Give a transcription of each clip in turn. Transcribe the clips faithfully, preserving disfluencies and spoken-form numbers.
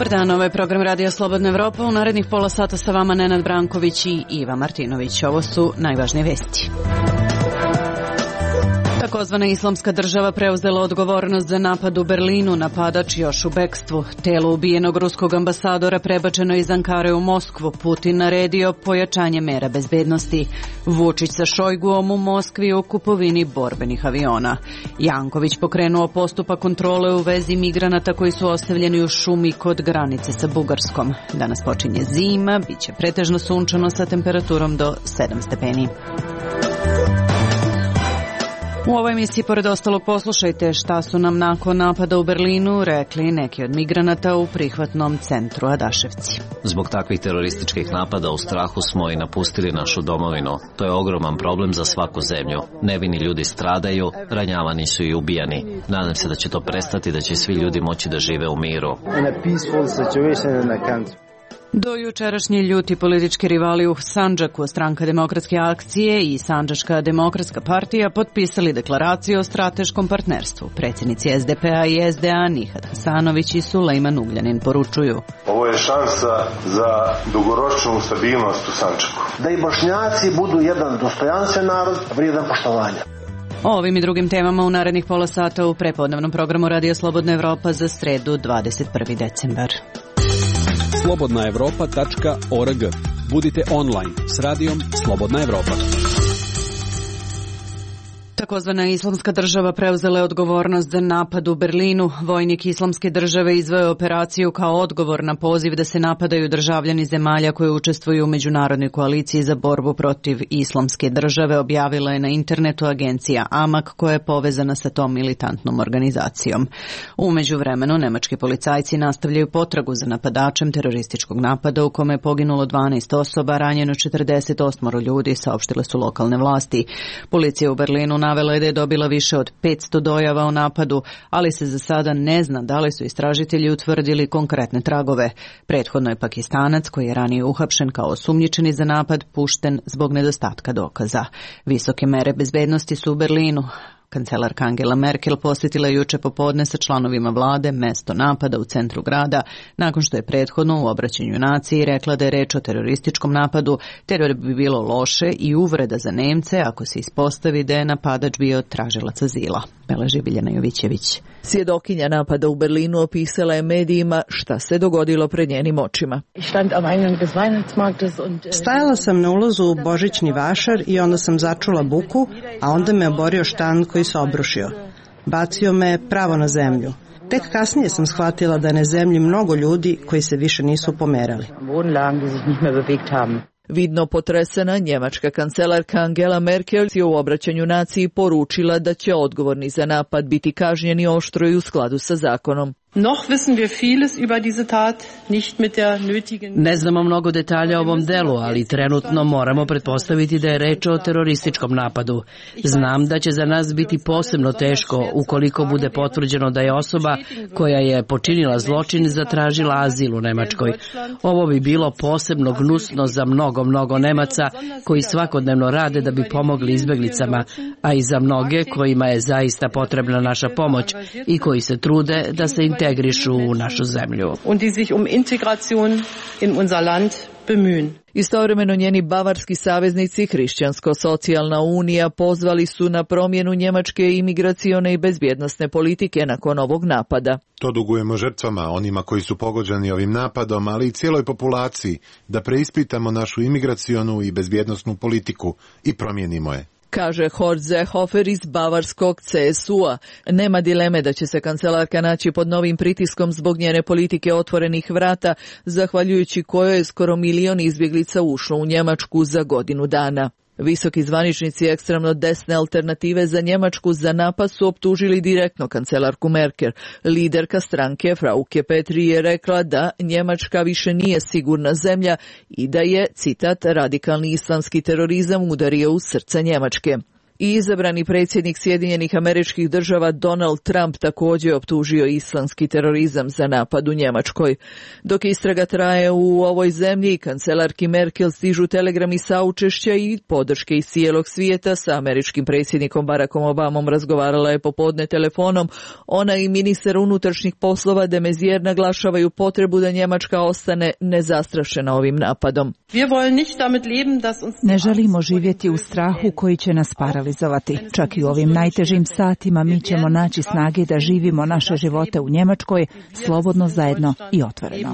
Dobar dan, ovo je program Radio Slobodna Evropa. U narednih pola sata sa vama Nenad Branković i Iva Martinović. Ovo su najvažnije vesti. Takozvana Islamska država preuzela odgovornost za napad u Berlinu, napadač još u bekstvu. Telo ubijenog ruskog ambasadora prebačeno iz Ankare u Moskvu. Putin naredio pojačanje mera bezbednosti. Vučić sa Šojguom u Moskvi o kupovini borbenih aviona. Janković pokrenuo postupak kontrole u vezi migranata koji su ostavljeni u šumi kod granice sa Bugarskom. Danas počinje zima, bit će pretežno sunčano sa temperaturom do sedam stepeni. U ovoj emisiji, pored ostalog, poslušajte šta su nam nakon napada u Berlinu rekli neki od migranata u prihvatnom centru Adaševci. Zbog takvih terorističkih napada u strahu smo i napustili našu domovinu. To je ogroman problem za svaku zemlju. Nevini ljudi stradaju, ranjavani su i ubijani. Nadam se da će to prestati, da će svi ljudi moći da žive u miru. Do jučerašnji ljuti politički rivali u Sandžaku, Stranka demokratske akcije i Sandžačka demokratska partija potpisali deklaraciju o strateškom partnerstvu. Predsjednici S D P-a i S D A Nihat Hasanović i Sulejman Ugljanin poručuju: ovo je šansa za dugoročnu stabilnost u Sandžaku. Da i Bošnjaci budu jedan dostojanstven narod, vrijedan poštovanja. O ovim i drugim temama u narednih pola sata u prepodnevnom programu Radio Slobodna Evropa za sredu dvadeset prvi decembar. slobodna evropa tačka org. Budite online s radijom Slobodna Evropa. Takozvana Islamska država preuzela je odgovornost za napad u Berlinu. Vojnik Islamske države izveo je operaciju kao odgovor na poziv da se napadaju državljani zemalja koje učestvuju u međunarodnoj koaliciji za borbu protiv Islamske države, objavila je na internetu agencija Amak koja je povezana sa tom militantnom organizacijom. U međuvremenu nemački policajci nastavljaju potragu za napadačem terorističkog napada u kome je poginulo dvanaest osoba, ranjeno četrdeset osam ljudi, saopštile su lokalne vlasti. Policija u Berlinu navela je da je dobila više od petsto dojava o napadu, ali se za sada ne zna da li su istražitelji utvrdili konkretne tragove. Prethodno je Pakistanac, koji je ranije uhapšen kao osumnjičeni za napad, pušten zbog nedostatka dokaza. Visoke mere bezbednosti su u Berlinu. Kancelarka Angela Merkel posjetila juče popodne sa članovima vlade mesto napada u centru grada, nakon što je prethodno u obraćanju naciji rekla da je reč o terorističkom napadu, te da bi bilo loše i uvreda za Nemce ako se ispostavi da je napadač bio tražilac azila. Beleži Biljana Jovićević. Svjedokinja napada u Berlinu opisala je medijima šta se dogodilo pred njenim očima. Stajala sam na ulazu u Božićni vašar i onda sam začula buku, a onda me oborio štand koji se obrušio. Bacio me pravo na zemlju. Tek kasnije sam shvatila da na zemlji mnogo ljudi koji se više nisu pomerali. Vidno potresena, njemačka kancelarka Angela Merkel je u obraćanju naciji poručila da će odgovorni za napad biti kažnjeni oštro i u skladu sa zakonom. Ne znamo mnogo detalja o ovom delu, ali trenutno moramo pretpostaviti da je reč o terorističkom napadu. Znam da će za nas biti posebno teško ukoliko bude potvrđeno da je osoba koja je počinila zločin zatražila azil u Nemačkoj. Ovo bi bilo posebno gnusno za mnogo, mnogo Nemaca koji svakodnevno rade da bi pomogli izbeglicama, a i za mnoge kojima je zaista potrebna naša pomoć i koji se trude da se integrišu u našu zemlju. Istovremeno njeni bavarski saveznici Hrišćansko-socijalna unija pozvali su na promjenu njemačke imigracione i bezbjednosne politike nakon ovog napada. To dugujemo žrtvama, onima koji su pogođeni ovim napadom, ali i cijeloj populaciji, da preispitamo našu imigracionu i bezbjednosnu politiku i promijenimo je, kaže Horst Seehofer iz bavarskog C S U-a. Nema dileme da će se kancelarka naći pod novim pritiskom zbog njene politike otvorenih vrata, zahvaljujući kojoj je skoro milion izbjeglica ušlo u Njemačku za godinu dana. Visoki zvaničnici ekstremno desne alternative za Njemačku za napad su optužili direktno kancelarku Merkel. Liderka stranke Frauke Petri je rekla da Njemačka više nije sigurna zemlja i da je, citat, radikalni islamski terorizam udario u srce Njemačke. I izabrani predsjednik Sjedinjenih Američkih Država Donald Trump također optužio islamski terorizam za napad u Njemačkoj. Dok istraga traje u ovoj zemlji, kancelarki Merkel stižu telegrami saučešća i podrške iz cijelog svijeta. Sa američkim predsjednikom Barackom Obamom razgovarala je popodne telefonom. Ona i ministar unutrašnjih poslova de Maizière naglašavaju potrebu da Njemačka ostane nezastrašena ovim napadom. Ne želimo živjeti u strahu koji će nas paralizovati. Čak i u ovim najtežim satima mi ćemo naći snage da živimo naše živote u Njemačkoj slobodno, zajedno i otvoreno.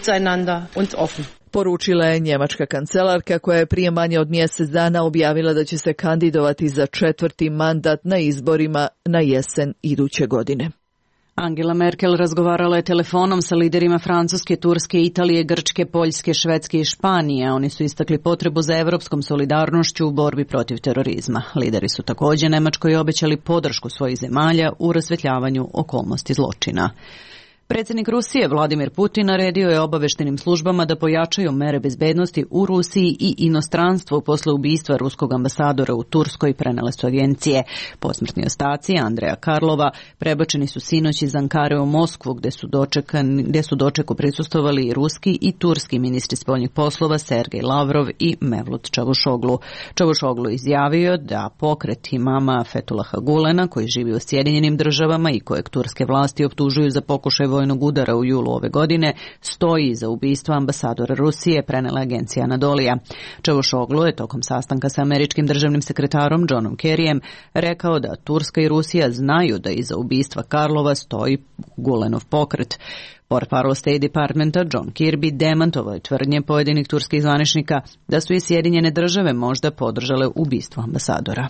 Poručila je njemačka kancelarka koja je prije manje od mjesec dana objavila da će se kandidovati za četvrti mandat na izborima na jesen iduće godine. Angela Merkel razgovarala je telefonom sa liderima Francuske, Turske, Italije, Grčke, Poljske, Švedske i Španije. Oni su istakli potrebu za europskom solidarnošću u borbi protiv terorizma. Lideri su također Nemačkoj obećali podršku svojih zemalja u rasvetljavanju okolnosti zločina. Predsjednik Rusije Vladimir Putin naredio je obavještajnim službama da pojačaju mere bezbednosti u Rusiji i inostranstvu posle ubistva ruskog ambasadora u Turskoj, prenele su agencije. Posmrtni ostaci Andreja Karlova prebačeni su sinoć iz Ankare u Moskvu, gdje su, dočekan, gdje su dočeku prisustvovali i ruski i turski ministri spoljnih poslova Sergej Lavrov i Mevlut Čavušoglu. Čavušoglu izjavio da pokret imama Fetulaha Gulena, koji živi u Sjedinjenim Državama i kojeg turske vlasti optužuju za pokušaj vojnog udara u julu ove godine, stoji iza ubistva ambasadora Rusije, prenela agencija Anadolija. Čavušoglu je tokom sastanka sa američkim državnim sekretarom Johnom Kerryjem rekao da Turska i Rusija znaju da iza ubistva Karlova stoji Gulenov pokret. Portparol State Departmenta John Kirby demantovao je tvrdnje pojedinih turskih zvaničnika da su i Sjedinjene Države možda podržale ubistvo ambasadora.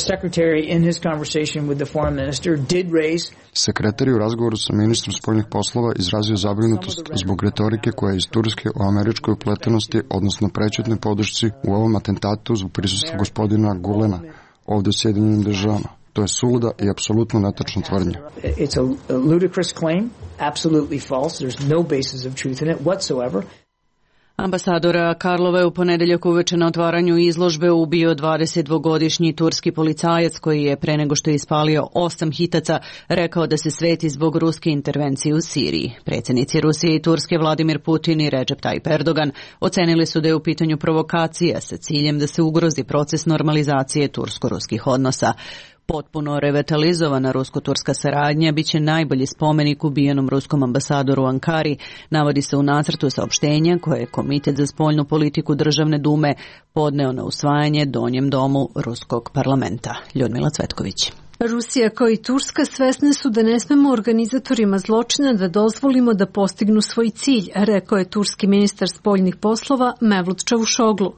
Sekretar je u razgovoru sa ministrom spoljnih poslova izrazio zabrinutost zbog retorike koja je iz Turske o američkoj upletenosti, odnosno prečutnoj podršci u ovom atentatu zbog prisustva gospodina Gulena ovdje u Sjedinjenim Državama. To je suluda i apsolutno netačna tvrdnja. It's a ludicrous claim, absolutely false. There's no basis of truth in it whatsoever. Ambasadora Karlova je u ponedjeljak uveče na otvaranju izložbe ubio dvadesetdvogodišnji turski policajac koji je pre nego što je ispalio osam hitaca rekao da se sveti zbog ruske intervencije u Siriji. Predsjednici Rusije i Turske Vladimir Putin i Recep Tayyip Erdogan ocenili su da je u pitanju provokacija sa ciljem da se ugrozi proces normalizacije tursko-ruskih odnosa. Potpuno revitalizovana rusko-turska saradnja biće najbolji spomenik ubijenom ruskom ambasadoru u Ankari, navodi se u nacrtu saopštenja koje je Komitet za spoljnu politiku Državne dume podneo na usvajanje Donjem domu Ruskog parlamenta. Ljudmila Cvetković. Rusija kao i Turska svesne su da ne smemo organizatorima zločina da dozvolimo da postignu svoj cilj, rekao je turski ministar spoljnih poslova Mevlut Čavušoglu.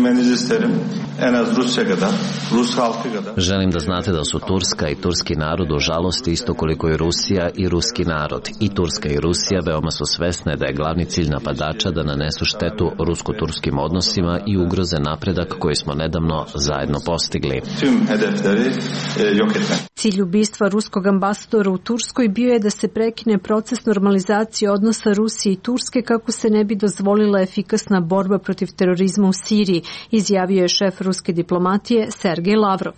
Želim da znate da su Turska i turski narod u žalosti isto koliko i Rusija i ruski narod. I Turska i Rusija veoma su svesne da je glavni cilj napadača da nanesu štetu rusko-turskim odnosima i ugroze napredak koji smo nedavno zajedno postigli. Cilj ubistva ruskog ambasadora u Turskoj bio je da se prekine proces normalizacije odnosa Rusije i Turske kako se ne bi dozvolila efikasna borba protiv terorizma u Siriji, izjavio je šef ruske diplomatije Sergej Lavrov.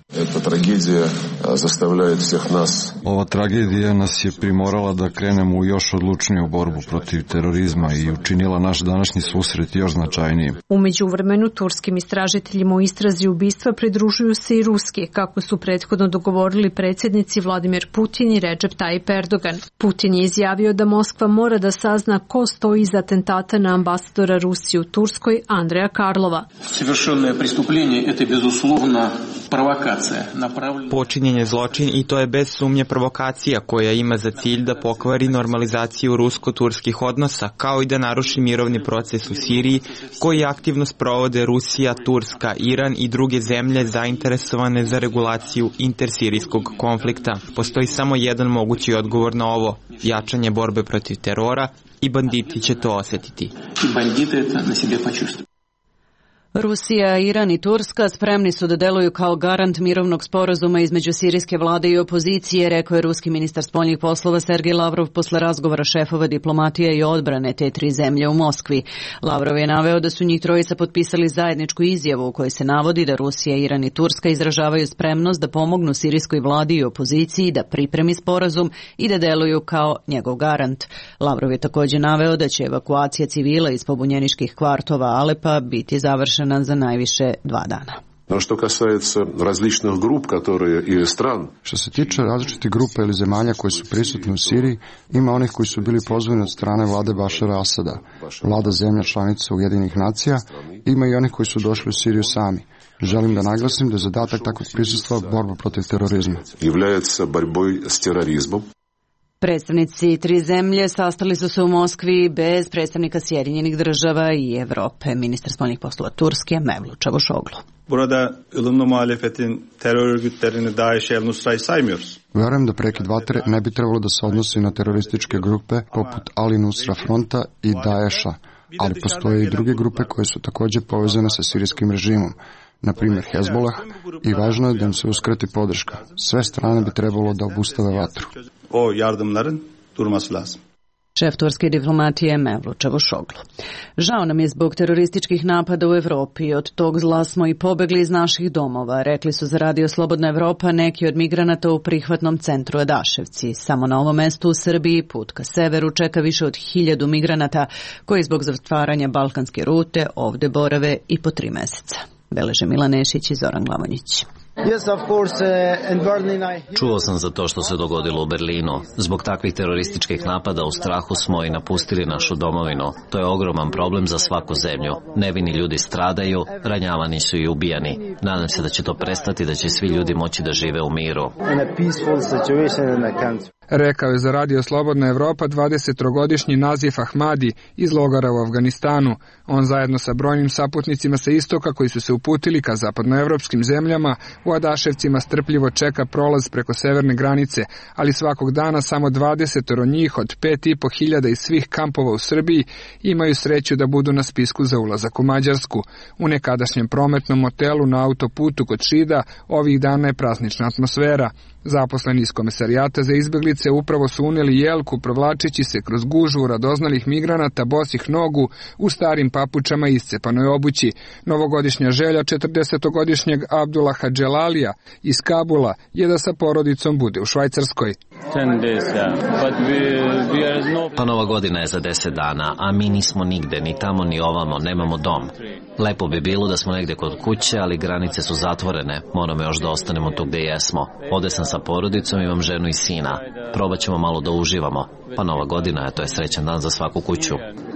Ova tragedija nas je primorala da krenemo u još odlučniju borbu protiv terorizma i učinila naš današnji susret još značajnijim. U međuvremenu turskim istražiteljima u istrazi ubistva pridružuju se i ruski, kako su prethodno dogovorili predsjednici Vladimir Putin i Recep Tayyip Erdogan. Putin je izjavio da Moskva mora da sazna ko stoji iza atentata na ambasadora Rusije u Turskoj Andreja Karlova. Počinjen je zločin i to je bez sumnje provokacija koja ima za cilj da pokvari normalizaciju rusko-turskih odnosa kao i da naruši mirovni proces u Siriji koji aktivno sprovode Rusija, Turska, Iran i druge zemlje zainteresovane za regulaciju intersirijskog konflikta. Postoji samo jedan mogući odgovor na ovo, jačanje borbe protiv terora i banditi će to osjetiti. Rusija, Iran i Turska spremni su da deluju kao garant mirovnog sporazuma između sirijske vlade i opozicije, rekao je ruski ministar spoljnih poslova Sergej Lavrov posle razgovora šefova diplomatije i odbrane te tri zemlje u Moskvi. Lavrov je naveo da su njih trojica potpisali zajedničku izjavu u kojoj se navodi da Rusija, Iran i Turska izražavaju spremnost da pomognu sirijskoj vladi i opoziciji da pripremi sporazum i da deluju kao njegov garant. Lavrov je također naveo da će evakuacija civila iz pobunjeničkih kvartova Alepa biti završena za najviše dva dana. Što касается различных групп, которые и стран. Što se tiče različitih grupa ili zemalja koji su prisutni u Siriji, ima onih koji su bili pozvani od strane vlade Bašara Asada, vlada zemlja članica Ujedinjenih nacija, ima i onih koji su došli u Siriju sami. Želim da naglasim da je zadatak takvog prisustva borba protiv terorizma. Является борьбой с терроризмом. Predstavnici tri zemlje sastali su se u Moskvi bez predstavnika Sjedinjenih država i Evrope. Ministar spoljnih poslova Turske Mevlut Čavuşoglu. Burada ılımlı muhalefetin terör örgütlerini DAEŞ, El-Nusra'yı saymıyoruz. Verujem da prekid vatre ne bi trebalo da se odnosi na terorističke grupe poput Ali-Nusra fronta i Daesha, ali postoje i druge grupe koje su također povezane sa sirijskim režimom, na primjer Hezbollah, i važno je da im se uskrati podrška. Sve strane bi trebalo da obustave vatru. O yardımların durması lazım. Šef turske diplomatije Mevlut Čavuşoglu. Žao nam je zbog terorističkih napada u Evropi. Od tog zla smo i pobegli iz naših domova, rekli su za Radio Slobodna Evropa neki od migranata u prihvatnom centru Adaševci. Samo na ovom mestu u Srbiji put ka severu čeka više od hiljadu migranata koji zbog zatvaranja balkanske rute ovde borave i po tri meseca. Beleže Milan Nešić i Zoran Glavonjić. Čuo sam za to što se dogodilo u Berlinu. Zbog takvih terorističkih napada u strahu smo i napustili našu domovinu. To je ogroman problem za svaku zemlju. Nevini ljudi stradaju, ranjavani su i ubijani. Nadam se da će to prestati, da će svi ljudi moći da žive u miru. Rekao je za Radio Slobodna Evropa dvadesettrogodišnji Nazif Ahmadi iz logora u Afganistanu. On zajedno sa brojnim saputnicima sa istoka koji su se uputili ka zapadnoevropskim zemljama u Adaševcima strpljivo čeka prolaz preko severne granice, ali svakog dana samo dvadesetoro njih od pet i po hiljada iz svih kampova u Srbiji imaju sreću da budu na spisku za ulazak u Mađarsku. U nekadašnjem prometnom motelu na autoputu kod Šida ovih dana je praznična atmosfera. Zaposleni iz Komesarijata za izbeglice upravo su uneli jelku provlačeći se kroz gužvu radoznalih migranata bosih nogu u starim papučama i iscepanoj obući. Novogodišnja želja četrdesetogodišnjeg Abdullaha Dželalija iz Kabula je da sa porodicom bude u Švajcarskoj. Pa Nova godina je za deset dana, a mi nismo nigde, ni tamo ni ovamo, nemamo dom. Lepo bi bilo da smo negde kod kuće, ali granice su zatvorene, moramo još da ostanemo tu gde jesmo. Ovde sam sa porodicom, imam ženu i sina. Probat ćemo malo da uživamo. Pa Nova godina je, to je srećan dan za svaku kuću.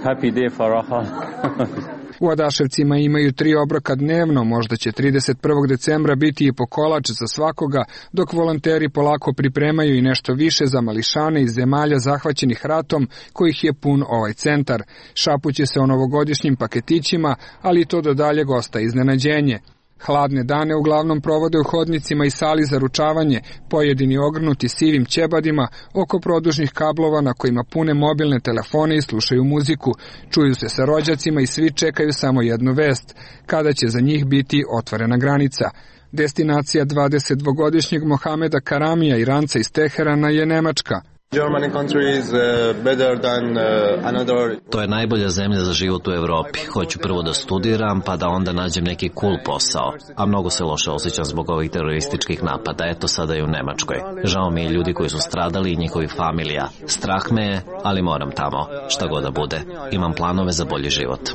U Adaševcima imaju tri obroka dnevno, možda će trideset prvog decembra biti i po kolač za svakoga, dok volonteri polako pripremaju i nešto više za mališane iz zemalja zahvaćenih ratom, kojih je pun ovaj centar. Šapuće se o novogodišnjim paketićima, ali to do daljeg ostaje iznenađenje. Hladne dane uglavnom provode u hodnicima i sali za ručavanje, pojedini ogrnuti sivim ćebadima oko produžnih kablova na kojima pune mobilne telefone i slušaju muziku. Čuju se sa rođacima i svi čekaju samo jednu vest, kada će za njih biti otvorena granica. Destinacija dvadesetdvogodišnjeg Mohameda Karamija, Iranca iz Teherana, je Nemačka. To je najbolja zemlja za život u Evropi. Hoću prvo da studiram, pa da onda nađem neki cool posao. A mnogo se loše osjećam zbog ovih terorističkih napada. Eto sada i u Nemačkoj. Žao mi je ljudi koji su stradali i njihovih familija. Strah me je, ali moram tamo. Šta god da bude. Imam planove za bolji život.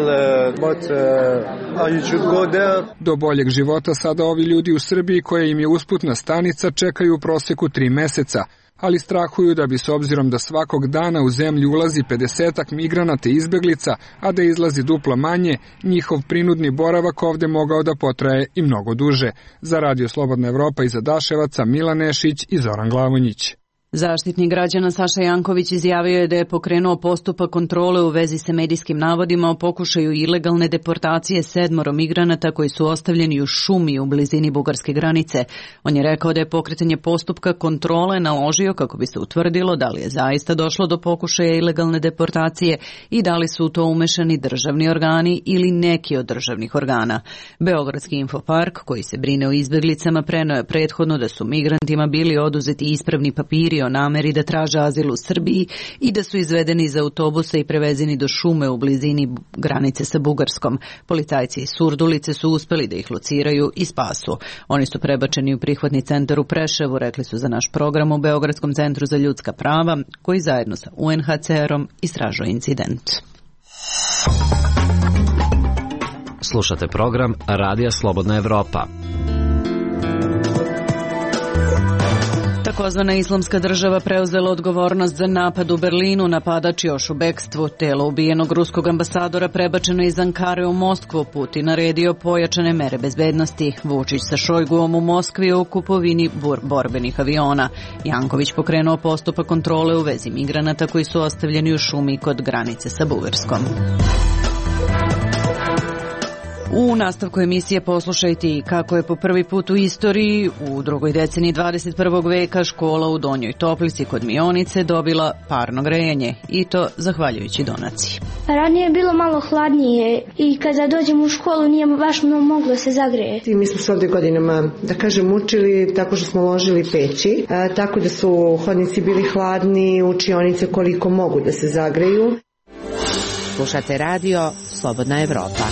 Do boljeg života sada ovi ljudi u Srbiji, koja im je usputna stanica, čekaju u proseku tri meseca. Ali strahuju da bi s obzirom da svakog dana u zemlju ulazi pedesetak migranata i izbeglica, a da izlazi duplo manje, njihov prinudni boravak ovde mogao da potraje i mnogo duže. Za Radio Slobodna Evropa iz Adaševaca Milan Nešić i Zoran Glavonjić. Zaštitnik građana Saša Janković izjavio je da je pokrenuo postupak kontrole u vezi sa medijskim navodima o pokušaju ilegalne deportacije sedmoro migranata koji su ostavljeni u šumi u blizini bugarske granice. On je rekao da je pokretanje postupka kontrole naložio kako bi se utvrdilo da li je zaista došlo do pokušaja ilegalne deportacije i da li su u to umešani državni organi ili neki od državnih organa. Beogradski infopark, koji se brine o izbjeglicama, preneo je prethodno da su migrantima bili oduzeti ispravni papiri o nameri da traže azil u Srbiji i da su izvedeni iz autobusa i prevezeni do šume u blizini granice sa Bugarskom. Policajci iz Surdulice su uspeli da ih lociraju i spasu. Oni su prebačeni u prihvatni centar u Preševu, rekli su za naš program u Beogradskom centru za ljudska prava, koji zajedno sa U N H C R-om istražuje incident. Slušate program Radija Slobodna Evropa. Takozvana Islamska država preuzela odgovornost za napad u Berlinu, napadač još u bekstvu. Telo ubijenog ruskog ambasadora prebačeno iz Ankare u Moskvu. Putin naredio pojačane mere bezbednosti. Vučić sa Šojguom u Moskvi u kupovini borbenih aviona. Janković pokrenuo postupak kontrole u vezi migranata koji su ostavljeni u šumi kod granice sa Bugarskom. U nastavku emisije poslušajte i kako je po prvi put u istoriji u drugoj deceniji dvadeset prvog veka škola u Donjoj Toplici kod Mionice dobila parno grejanje i to zahvaljujući donaciji. Ranije je bilo malo hladnije i kada dođemo u školu nije baš mnogo moglo se zagrejeti. Mi smo se ovdje godinama, da kažem, učili tako što smo ložili peći, a, tako da su hodnici bili hladni, učionice koliko mogu da se zagreju. Slušate radio Slobodna Evropa.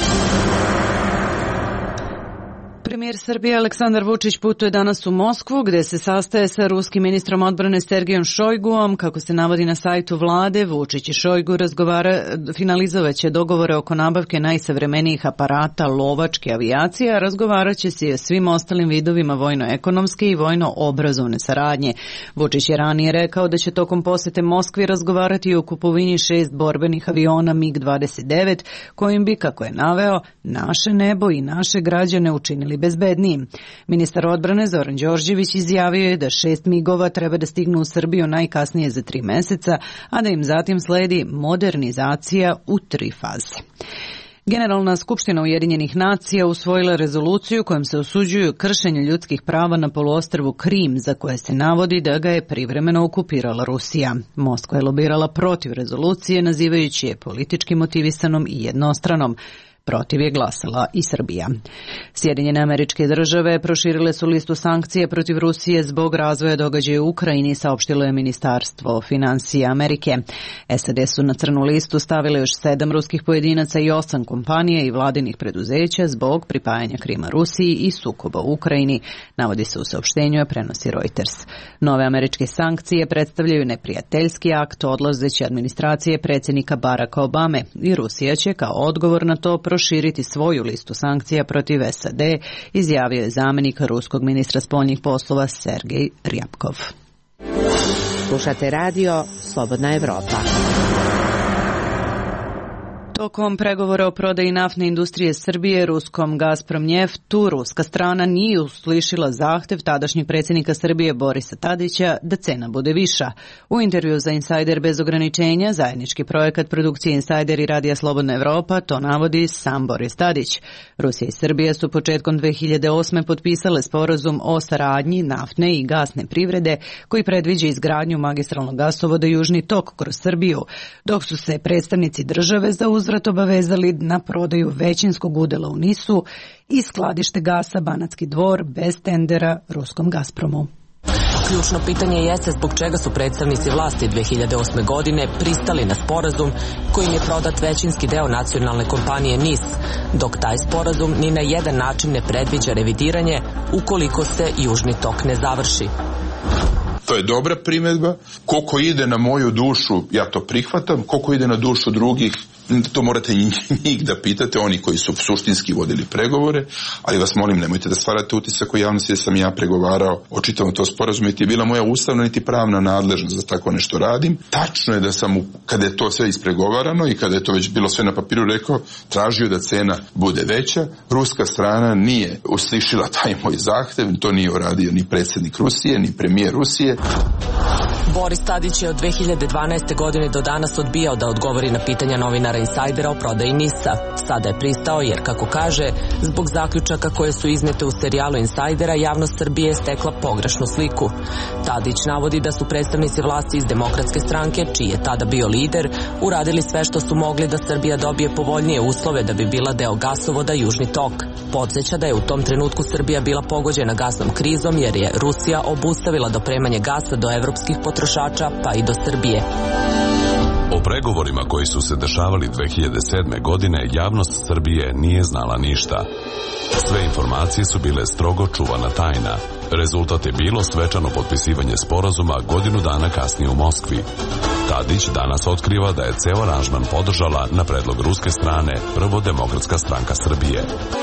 Premijer Srbije Aleksandar Vučić putuje danas u Moskvu gdje se sastaje sa ruskim ministrom odbrane Sergejom Šojguom. Kako se navodi na sajtu vlade, Vučić i Šojgu razgovara, finalizovaće dogovore oko nabavke najsavremenijih aparata lovačke avijacije, a razgovarat će se i o svim ostalim vidovima vojno-ekonomske i vojno-obrazovne saradnje. Vučić je ranije rekao da će tokom posjete Moskvi razgovarati o kupovini šest borbenih aviona mig dvadeset devet, kojim bi, kako je naveo, naše nebo i naše građane učinili bezbednijim. Ministar odbrane Zoran Đorđević izjavio je da šest migova treba da stignu u Srbiju najkasnije za tri meseca, a da im zatim sledi modernizacija u tri faze. Generalna skupština Ujedinjenih nacija usvojila rezoluciju kojom se osuđuju kršenje ljudskih prava na poluostrvu Krim, za koje se navodi da ga je privremeno okupirala Rusija. Moskva je lobirala protiv rezolucije, nazivajući je politički motivisanom i jednostranom. Protiv je glasala i Srbija. Sjedinjene Američke Države proširile su listu sankcije protiv Rusije zbog razvoja događaja u Ukrajini, saopštilo je Ministarstvo financija Amerike. S A D su na crnu listu stavile još sedam ruskih pojedinaca i osam kompanija i vladinih preduzeća zbog pripajanja Krima Rusiji i sukoba u Ukrajini, navodi se u saopštenju, a prenosi Reuters. Nove američke sankcije predstavljaju neprijateljski akt odlazeće administracije predsjednika Baracka Obame i Rusija će kao odgovor na to proširiti svoju listu sankcija protiv S A D, izjavio je zamjenik ruskog ministra spoljnih poslova Sergej Ryabkov. Slušate radio Slobodna Evropa. Tokom pregovora o prodaji naftne industrije Srbije ruskom Gazpromnjeftu, ruska strana nije uslišila zahtev tadašnjeg predsjednika Srbije Borisa Tadića da cena bude viša. U intervju za Insider bez ograničenja, zajednički projekat produkcije Insider i Radija Slobodna Evropa, to navodi sam Boris Tadić. Rusija i Srbija su početkom dve hiljade osme potpisale sporazum o saradnji naftne i gasne privrede koji predviđa izgradnju magistralnog gasovoda Južni tok kroz Srbiju, dok su se predstavnici države za uzvrat obavezali na prodaju većinskog udela u Nisu i skladište gasa Banatski Dvor bez tendera ruskom Gazpromu. Ključno pitanje jeste zbog čega su predstavnici vlasti dve hiljade osme godine pristali na sporazum kojim je prodat većinski deo nacionalne kompanije N I S, dok taj sporazum ni na jedan način ne predviđa revidiranje ukoliko se Južni tok ne završi. To je dobra primjedba. Koliko ide na moju dušu, ja to prihvatam. Koliko ide na dušu drugih, to morate njih da pitate, oni koji su suštinski vodili pregovore, ali vas molim, nemojte da stvarate utisak u javnosti da sam ja pregovarao o čitavom to sporazumu, niti je bila moja ustavna niti pravna nadležnost da tako nešto radim. Tačno je da sam, kada je to sve ispregovarano i kada je to već bilo sve na papiru, rekao, tražio da cena bude veća. Ruska strana nije uslišila taj moj zahtev, to nije uradio ni predsjednik Rusije, ni premijer Rusije. Boris Tadić je od dve hiljade dvanaeste. godine do danas odbijao da odgovori na pitanja novinara Insajdera o prodaji NIS-a. Sada je pristao jer, kako kaže, zbog zaključaka koje su iznete u serijalu Insajdera, javnost Srbije je stekla pogrešnu sliku. Tadić navodi da su predstavnici vlasti iz Demokratske stranke, čiji je tada bio lider, uradili sve što su mogli da Srbija dobije povoljnije uslove da bi bila deo gasovoda Južni tok. Podsjeća da je u tom trenutku Srbija bila pogođena gasnom krizom jer je Rusija obustavila dopremanje gasa do evropskih potrošača pa i do Srbije. O pregovorima koji su se dešavali dve hiljade sedme. godine javnost Srbije nije znala ništa. Sve informacije su bile strogo čuvana tajna. Rezultat je bilo svečano potpisivanje sporazuma godinu dana kasnije u Moskvi. Tadić danas otkriva da je ceo aranžman podržala na predlog ruske strane prvo Demokratska stranka Srbije.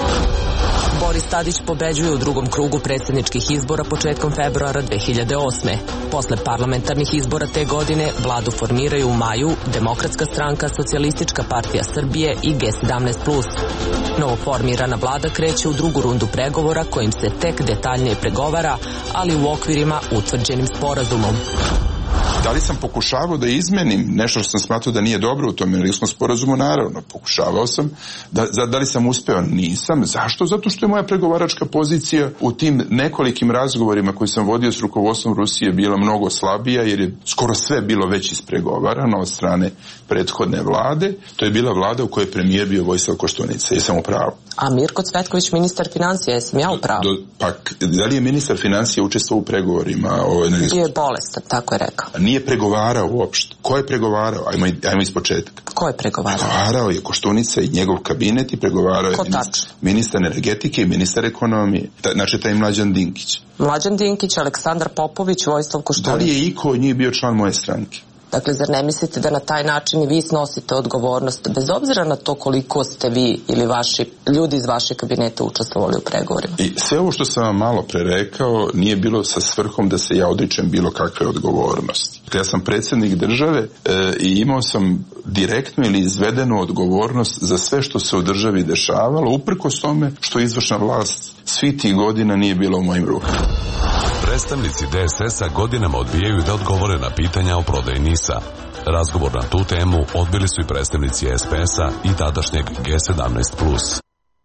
Boris Tadić pobeđuje u drugom krugu predsjedničkih izbora početkom februara dve hiljade osme. Posle parlamentarnih izbora te godine vladu formiraju u maju Demokratska stranka, Socijalistička partija Srbije i G sedamnaest plus. Novoformirana vlada kreće u drugu rundu pregovora kojim se tek detaljnije pregovara, ali u okvirima utvrđenim sporazumom. Da li sam pokušavao da izmenim nešto što sam smatrao da nije dobro u tom energetskom sporazumu? Naravno, pokušavao sam. Da, da li sam uspeo? Nisam. Zašto? Zato što je moja pregovaračka pozicija u tim nekolikim razgovorima koji sam vodio s rukovodstvom Rusije bila mnogo slabija, jer je skoro sve bilo već ispregovarano od strane prethodne vlade. To je bila vlada u kojoj je premijer bio Vojislav Koštunica. Jesam u pravu? A Mirko Cvetković, ministar financija, jesam ja u pravu? Do, pa, da li je ministar financija učestvovao u pregovorima o energetskom? Bio je bolestan, tako je rekao. Nije pregovarao uopšte. Ko je pregovarao? Ajmo, ajmo iz početka. Ko je pregovarao? Pregovarao je Koštunica i njegov kabinet i pregovarao je ministar, ministar energetike i ministar ekonomije. Ta, znači taj Mlađan Dinkić. Mlađan Dinkić, Aleksandar Popović, Vojislav Koštunica. Da li je iko od njih bio član moje stranke? Dakle, zar ne mislite da na taj način i vi snosite odgovornost, bez obzira na to koliko ste vi ili vaši ljudi iz vaše kabineta učestvovali u pregovorima? I sve ovo što sam vam malo pre rekao nije bilo sa svrhom da se ja odričem bilo kakve odgovornosti. Dakle, ja sam predsjednik države e, i imao sam direktnu ili izvedenu odgovornost za sve što se u državi dešavalo, uprkos tome što izvršna vlast svi tih godina nije bila u mojim rukama. Predstavnici D S S-a godinama odbijaju da odgovore na pitanja o prodaji NIS-a. Razgovor na tu temu odbili su i predstavnici S P S-a i tadašnjeg G sedamnaest plus.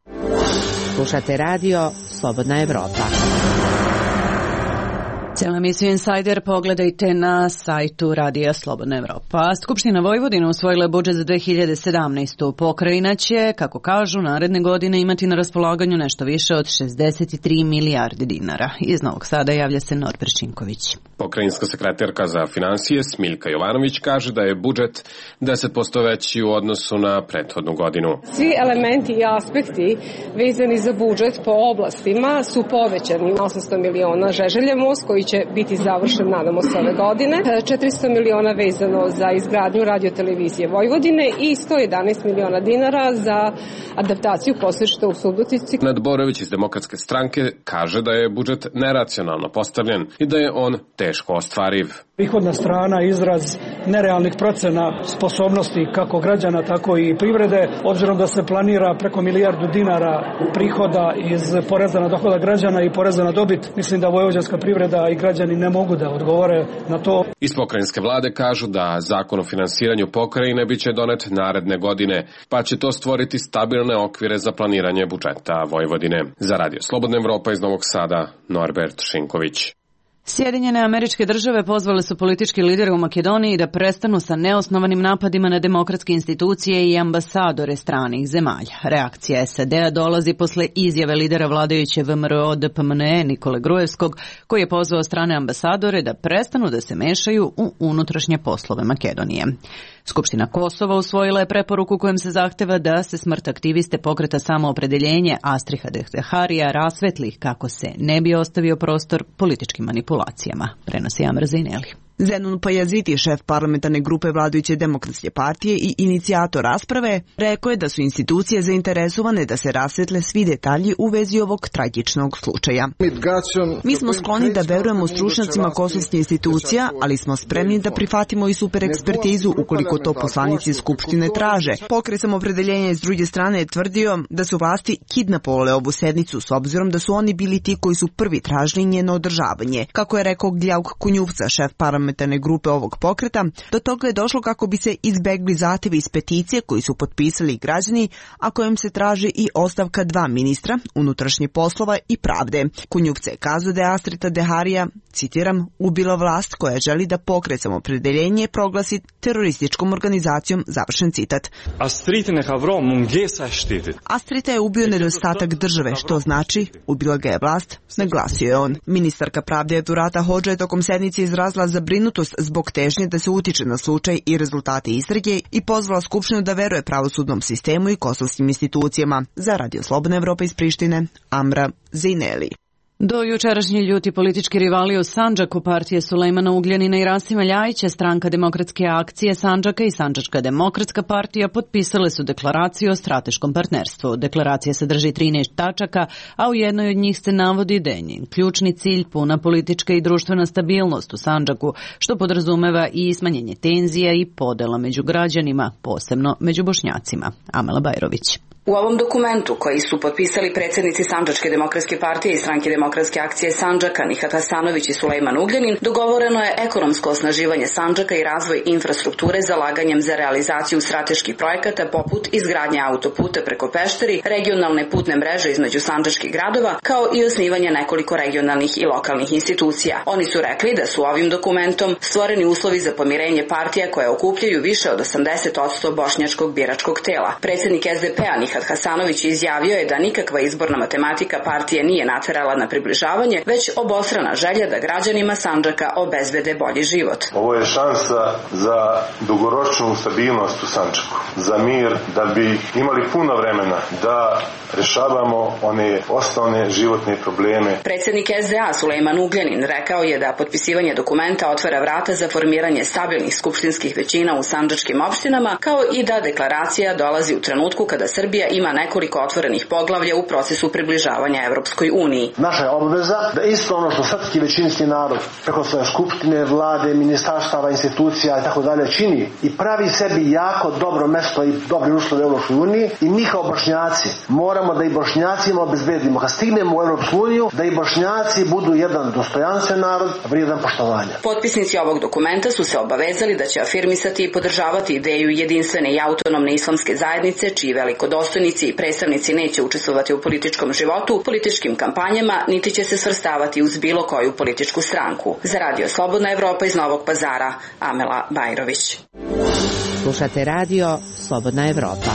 Slušate radio Slobodna Evropa. Cijelu emisiju Insider pogledajte na sajtu Radija Slobodna Evropa. Skupština Vojvodine usvojila budžet za dve hiljade sedamnaestu. Pokrajina će, kako kažu, naredne godine imati na raspolaganju nešto više od šezdeset tri milijardi dinara. Iz Novog Sada javlja se Norbert Šinković. Pokrajinska sekretarka za finansije Smiljka Jovanović kaže da je budžet deset posto veći u odnosu na prethodnu godinu. Svi elementi i aspekti vezani za budžet po oblastima su povećani. osamsto miliona Žeželjev most koji će biti završen, nadamo se, ove godine. četiristo miliona vezano za izgradnju radiotelevizije Vojvodine i sto jedanaest miliona dinara za adaptaciju poslišta u Subotici. Nad Borović iz Demokratske stranke kaže da je budžet neracionalno postavljen i da je on teško ostvariv. Prihodna strana izraz nerealnih procena sposobnosti kako građana, tako i privrede, obzirom da se planira preko milijardu dinara prihoda iz poreza na dohodak građana i poreza na dobit. Mislim da vojvođanska privreda i građani ne mogu da odgovore na to. Iz pokrajinske vlade kažu da zakon o finansiranju pokrajine biće donet naredne godine, pa će to stvoriti stabilne okvire za planiranje budžeta Vojvodine. Za Radio Slobodna Evropa iz Novog Sada, Norbert Šinković. Sjedinjene Američke Države pozvale su politički lidere u Makedoniji da prestanu sa neosnovanim napadima na demokratske institucije i ambasadore stranih zemalja. Reakcija S A D-a dolazi posle izjave lidera vladajuće V M R O D P M N E Nikole Grujevskog, koji je pozvao strane ambasadore da prestanu da se mešaju u unutrašnje poslove Makedonije. Skupština Kosova usvojila je preporuku kojom se zahteva da se smrt aktiviste pokreta Samoopredeljenje Astriha Dehdeharija rasvetli kako se ne bi ostavio prostor političkim manipulacijama, prenosi Amr Zaineli. Zenon Pajaziti, šef parlamentarne grupe vladajuće demokratske partije i inicijator rasprave, rekao je da su institucije zainteresovane da se rasvetle svi detalji u vezi ovog tragičnog slučaja. Mi smo skloni da verujemo stručnjacima kosovskih institucija, ali smo spremni da prihvatimo i super ekspertizu ukoliko to poslanici Skupštine traže. Pokret Samoopredeljenja s druge strane je tvrdio da su vlasti kidnapovale ovu sednicu s obzirom da su oni bili ti koji su prvi tražili njeno održavanje. Kako je rekao Gljauk Kunjuvca, šef parlamentarne grupe ovog pokreta, do toga je došlo kako bi se izbegli zahtevi iz peticije koji su potpisali građani, a kojim se traži i ostavka dva ministra, unutrašnje poslova i pravde. Kunjuvca je kazao da je Astrita Deharija, citiram, ubila vlast koja želi da pokret Samoopredeljenje proglasi terorističkom organizacijom, završen citat. Astrita je ubio nedostatak države, što znači ubila ga je vlast, naglasio je on. Ministarka pravde Edurata Hodža je tokom sednice izrazila zabrinutost zbog težnje da se utiče na slučaj i rezultate istrage i pozvala Skupštinu da veruje pravosudnom sistemu i kosovskim institucijama. Za Radio Slobodna Evropa iz Prištine, Amra Zejneli. Do jučerašnji ljuti politički rivali u Sandžaku, partije Sulejmana Ugljanina i Rasima Ljajića, Stranka demokratske akcije Sandžaka i Sandžačka demokratska partija potpisale su deklaraciju o strateškom partnerstvu. Deklaracija sadrži trinaest tačaka, a u jednoj od njih se navodi da je njen ključni cilj puna politička i društvena stabilnost u Sandžaku, što podrazumeva i smanjenje tenzija i podela među građanima, posebno među Bošnjacima. Amela Bajrović. U ovom dokumentu, koji su potpisali predsjednici Sandžačke demokratske partije i Stranke demokratske akcije Sandžaka Nihat Hasanović i Sulejman Ugljanin, dogovoreno je ekonomsko osnaživanje Sandžaka i razvoj infrastrukture zalaganjem za realizaciju strateških projekata poput izgradnje autoputa preko Pešteri, regionalne putne mreže između sandžačkih gradova, kao i osnivanje nekoliko regionalnih i lokalnih institucija. Oni su rekli da su ovim dokumentom stvoreni uslovi za pomirenje partija koje okupljaju više od osamdeset posto bošnjačkog biračkog tela. Predsjednik es de pe-a Nihat Hasanović izjavio je da nikakva izborna matematika partije nije naterala na približavanje, već obostrana želja da građanima Sandžaka obezbede bolji život. Ovo je šansa za dugoročnu stabilnost u Sandžaku, za mir, da bi imali puno vremena da rešavamo one osnovne životne probleme. Predsjednik es de a Sulejman Ugljanin rekao je da potpisivanje dokumenta otvara vrata za formiranje stabilnih skupštinskih većina u sandžačkim opštinama, kao i da deklaracija dolazi u trenutku kada Srbija ima nekoliko otvorenih poglavlja u procesu približavanja Evropskoj uniji. Naša je obaveza da isto ono što srpski većinski narod preko svoje skupštine, vlade, ministarstava, institucija i tako dalje čini i pravi sebi jako dobro mesto i dobri uslove u Evropskoj uniji, i mi kao Bošnjaci moramo da i Bošnjacima obezbedimo kad stignemo u Evropsku uniju, da i Bošnjaci budu jedan dostojanstven narod, vrijedan poštovanja. Potpisnici ovog dokumenta su se obavezali da će afirmisati i podržavati ideju jedinstvene i autonomne islamske zajednice, čiji velikodostojnici i predstavnici neće učestvovati u političkom životu, političkim kampanjama, niti će se svrstavati uz bilo koju političku stranku. Za Radio Slobodna Evropa iz Novog Pazara, Amela Bajrović. Slušate Radio Slobodna Evropa.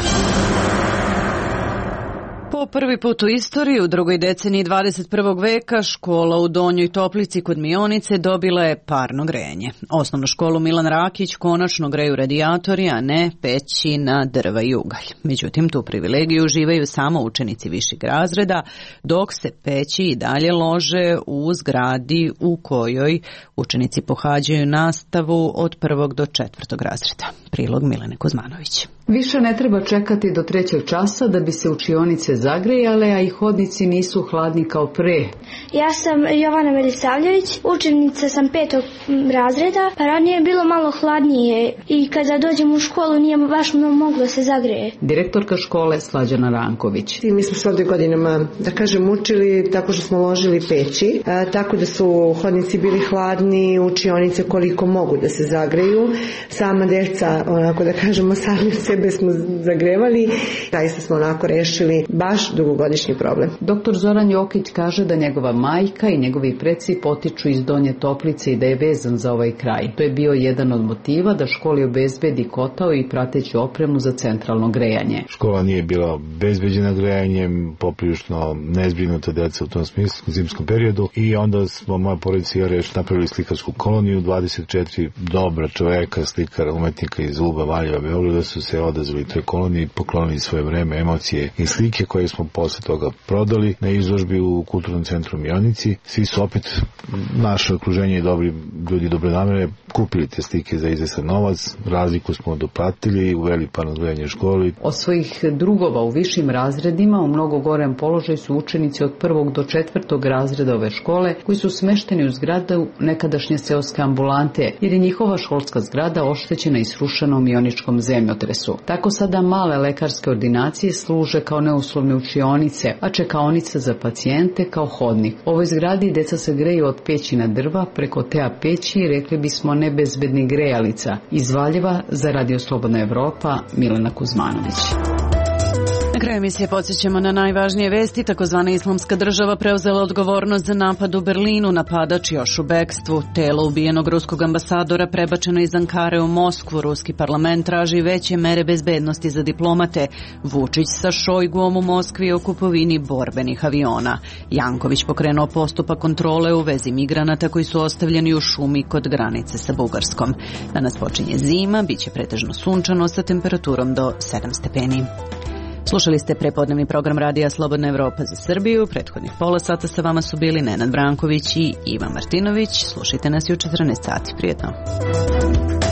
Po prvi put u istoriji, u drugoj deceniji dvadeset prvog veka, škola u Donjoj Toplici kod Mionice dobila je parno grejanje. Osnovnu školu Milan Rakić konačno greju radijatori, a ne peći na drva i ugalj. Međutim, tu privilegiju uživaju samo učenici višeg razreda, dok se peći i dalje lože u zgradi u kojoj učenici pohađaju nastavu od prvog do četvrtog razreda. Prilog Milene Kuzmanović. Više ne treba čekati do trećeg časa da bi se učionice zagrejale, a i hodnici nisu hladni kao pre. Ja sam Jovana Milisavljević, učenica sam petog razreda, pa ranije je bilo malo hladnije i kada dođem u školu nije baš moglo se zagreje. Direktorka škole Slađana Ranković. I mi smo se ovdje godinama, da kažem, učili tako što smo ložili peći, a, tako da su hodnici bili hladni, učionice koliko mogu da se zagreju. Sama deca, onako da kažemo, sami sebe smo zagrevali. Zaista smo onako rešili baš dugogodišnji problem. Doktor Zoran Jokić kaže da njegova majka i njegovi preci potiču iz Donje Toplice i da je vezan za ovaj kraj. To je bio jedan od motiva da školi obezbedi kotao i prateću opremu za centralno grejanje. Škola nije bila obezbeđena grejanjem, poprilično nezbrinuta deca u tom smislu u zimskom periodu, i onda smo, moja porodica i ja, reš napravili slikarsku koloniju, dvadeset četiri dobra čoveka, slikara, umetnika iz Uba, Valjeva, Beograda su se odazvali toj koloniji, poklonili svoje vreme, emocije i slike koje smo posle toga prodali na izložbi u Kulturnom centru Mionici. Svi su opet, naše okruženje i dobri ljudi dobre namere, kupili te slike za izvesan novac, razliku smo doplatili, uveli panozgledanje školi. Od svojih drugova u višim razredima u mnogo gorem položaju su učenici od prvog do četvrtog razreda ove škole koji su smešteni u zgradu nekadašnje seoske ambulante jer je njihova školska zgrada oštećena i srušena u mioničkom zemljotresu. Tako sada male lekarske ordinacije služe kao neuslovne učionice, a čekaonica za pacijente kao hodnik. U ovoj zgradi deca se greju od peći na drva, preko te peći rekli bismo nebezbednih grejalica. Iz Valjeva za Radio Slobodna Evropa, Milena Kuzmanović. Na kraju emisije podsjećamo na najvažnije vesti. Takozvana Islamska država preuzela odgovornost za napad u Berlinu. Napadač još u bekstvu. Telo ubijenog ruskog ambasadora prebačeno iz Ankare u Moskvu. Ruski parlament traži veće mere bezbednosti za diplomate. Vučić sa Šojguom u Moskvi o kupovini borbenih aviona. Janković pokrenuo postupak kontrole u vezi migranata koji su ostavljeni u šumi kod granice sa Bugarskom. Danas počinje zima, bit će pretežno sunčano sa temperaturom do sedam stepeni. Slušali ste prepodnevni program Radija Slobodna Evropa za Srbiju. Prethodnih pola sata sa vama su bili Nenad Branković i Ivan Martinović. Slušajte nas i u četrnaest sati. Prijetno.